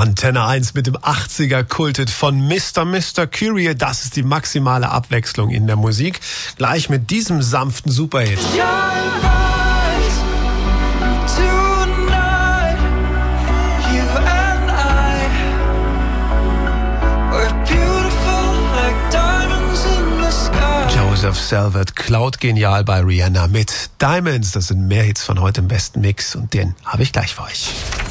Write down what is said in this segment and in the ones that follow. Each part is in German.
Antenne 1 mit dem 80er Kulthit von Mr. Curie. Das ist die maximale Abwechslung in der Musik. Gleich mit diesem sanften Superhit. Joseph Salvat klaut genial bei Rihanna mit Diamonds. Das sind mehr Hits von heute im besten Mix und den habe ich gleich für euch.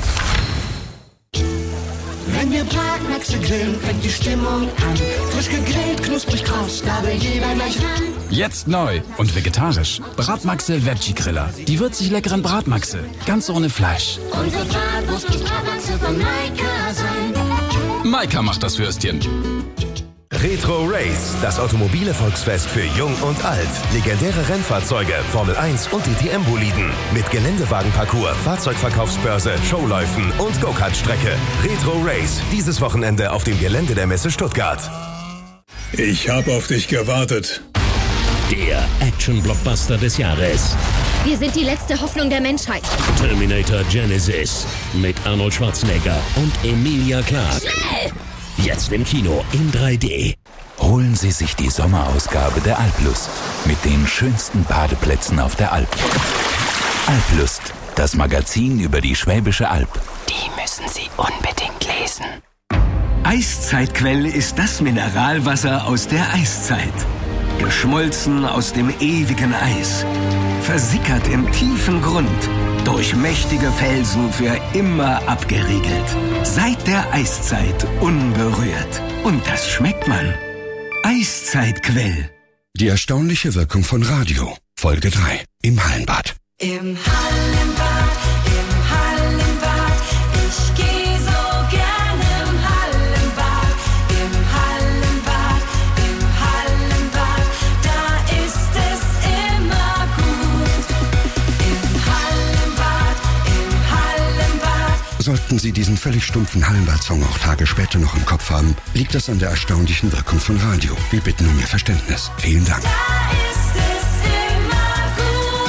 Wenn wir Bratmaxe grillen, fängt die Stimmung an. Frisch gegrillt, knusprig kross, da will jeder gleich ran. Jetzt neu und vegetarisch. Bratmaxe Veggie Griller. Die würzig leckeren Bratmaxe. Ganz ohne Fleisch. Unsere Bratwurst muss Bratmaxe von Maika sein. Maika macht das Würstchen. Retro Race, das automobile Volksfest für Jung und Alt. Legendäre Rennfahrzeuge, Formel 1 und DTM-Boliden. Mit Geländewagenparcours, Fahrzeugverkaufsbörse, Showläufen und Go-Kart-Strecke. Retro Race, dieses Wochenende auf dem Gelände der Messe Stuttgart. Ich habe auf dich gewartet. Der Action-Blockbuster des Jahres. Wir sind die letzte Hoffnung der Menschheit. Terminator Genesis mit Arnold Schwarzenegger und Emilia Clarke. Schnell! Jetzt im Kino in 3D. Holen Sie sich die Sommerausgabe der Alplust mit den schönsten Badeplätzen auf der Alp. Alplust, das Magazin über die Schwäbische Alb. Die müssen Sie unbedingt lesen. Eiszeitquell ist das Mineralwasser aus der Eiszeit. Geschmolzen aus dem ewigen Eis. Versickert im tiefen Grund. Durch mächtige Felsen für immer abgeriegelt. Seit der Eiszeit unberührt. Und das schmeckt man. Eiszeitquell. Die erstaunliche Wirkung von Radio. Folge 3. Im Hallenbad. Im Hallenbad, im Hallenbad. Ich gehe so gerne im Hallenbad. Im Hallenbad, im Hallenbad. Da ist es immer gut. Im Hallenbad, im Hallenbad. Sollten Sie diesen völlig stumpfen Hallenbad-Song auch Tage später noch im Kopf haben, liegt das an der erstaunlichen Wirkung von Radio. Wir bitten um Ihr Verständnis. Vielen Dank. Da ist es immer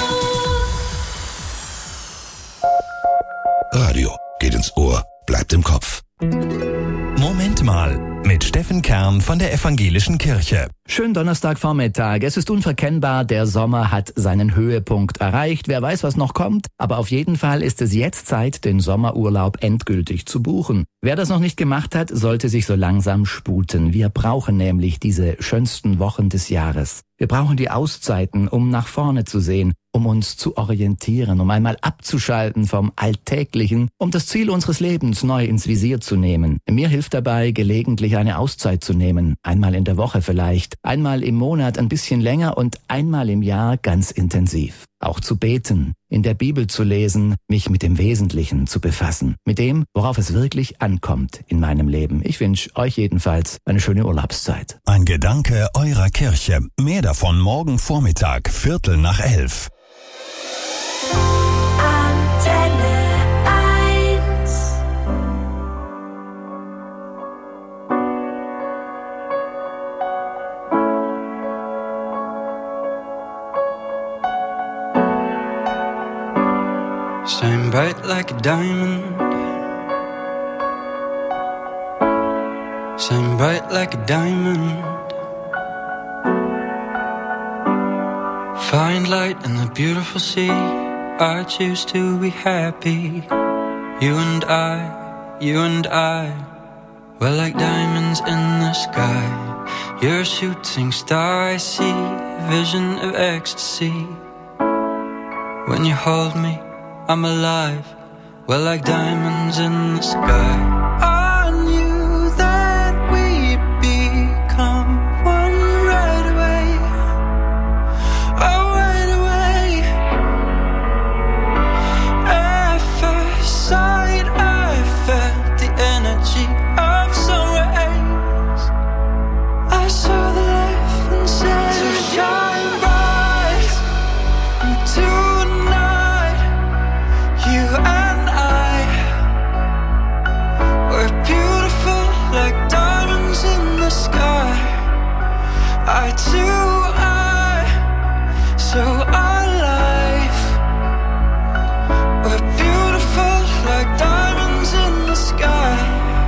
gut. Radio geht ins Ohr, bleibt im Kopf. Moment mal, mit Steffen Kern von der Evangelischen Kirche. Schönen Donnerstagvormittag. Es ist unverkennbar, der Sommer hat seinen Höhepunkt erreicht. Wer weiß, was noch kommt. Aber auf jeden Fall ist es jetzt Zeit, den Sommerurlaub endgültig zu buchen. Wer das noch nicht gemacht hat, sollte sich so langsam sputen. Wir brauchen nämlich diese schönsten Wochen des Jahres. Wir brauchen die Auszeiten, um nach vorne zu sehen, um uns zu orientieren, um einmal abzuschalten vom Alltäglichen, um das Ziel unseres Lebens neu ins Visier zu nehmen. Mir hilft dabei, gelegentlich eine Auszeit zu nehmen. Einmal in der Woche vielleicht, einmal im Monat ein bisschen länger und einmal im Jahr ganz intensiv. Auch zu beten, in der Bibel zu lesen, mich mit dem Wesentlichen zu befassen, mit dem, worauf es wirklich ankommt in meinem Leben. Ich wünsche euch jedenfalls eine schöne Urlaubszeit. Ein Gedanke eurer Kirche. Mehr davon morgen Vormittag, 11:15. Antenne 1. Shine bright like a diamond. Shine bright like a diamond. Find light in the beautiful sea. I choose to be happy. You and I, we're like diamonds in the sky. You're a shooting star, I see a vision of ecstasy. When you hold me, I'm alive. We're like diamonds in the sky. I knew that we'd become one right away. Oh, right away. At first sight, I felt the energy of sun rays. I saw the life inside. So shine bright tonight. You and I, we're beautiful like diamonds in the sky. Eye to eye, so our life, we're beautiful like diamonds in the sky.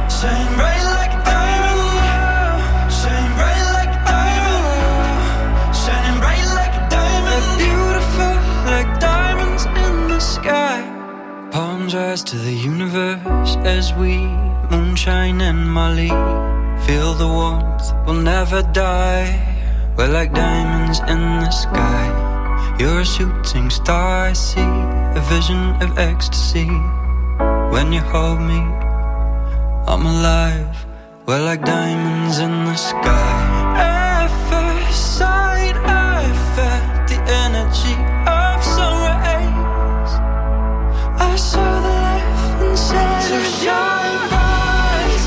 to the universe as we moonshine and Molly. Feel the warmth, we'll never die. We're like diamonds in the sky. You're a shooting star, I see a vision of ecstasy. When you hold me, I'm alive. We're like diamonds in the sky. At first sight, I felt the energy of sun rays. I saw the life inside. So shine bright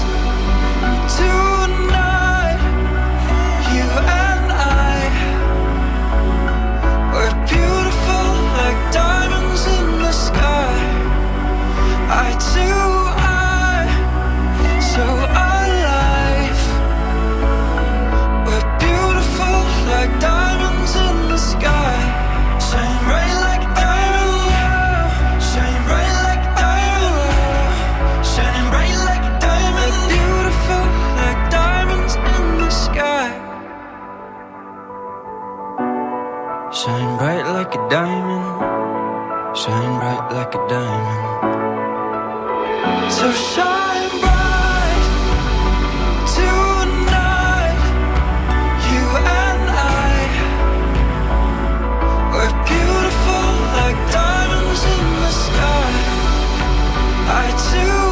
tonight. You and I, we're beautiful like diamonds in the sky. I too, so alive. We're beautiful like diamonds in the sky. Shine bright like a diamond. Shine bright like a diamond. Shining bright like a diamond. Beautiful like diamonds in the sky. Shine bright like a diamond. Shine bright like a diamond. So shine bright tonight. You and I, we're beautiful like diamonds in the sky. I too,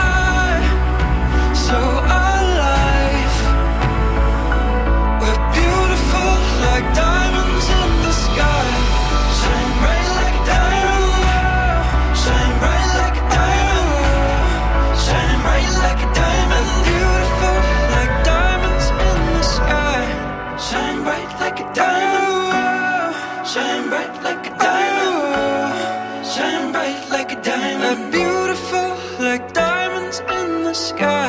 so alive. We're beautiful like diamonds in the sky. Shine bright like a diamond. Shine bright like a diamond. Shine bright like a diamond. Beautiful like diamonds in the sky. Shine bright like a diamond. Shine bright like a diamond. Shine bright like a diamond. Beautiful like diamonds in the sky.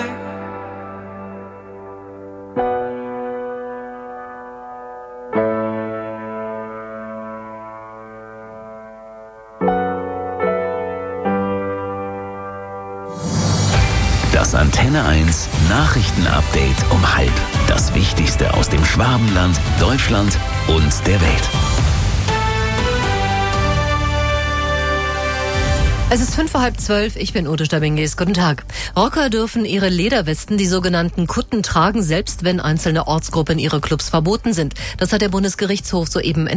Das Antenne 1 Nachrichtenupdate um 12:30. Das Wichtigste aus dem Schwabenland, Deutschland und der Welt. Es ist 11:55, ich bin Ute Stabingis. Guten Tag. Rocker dürfen ihre Lederwesten, die sogenannten Kutten, tragen, selbst wenn einzelne Ortsgruppen ihre Clubs verboten sind. Das hat der Bundesgerichtshof soeben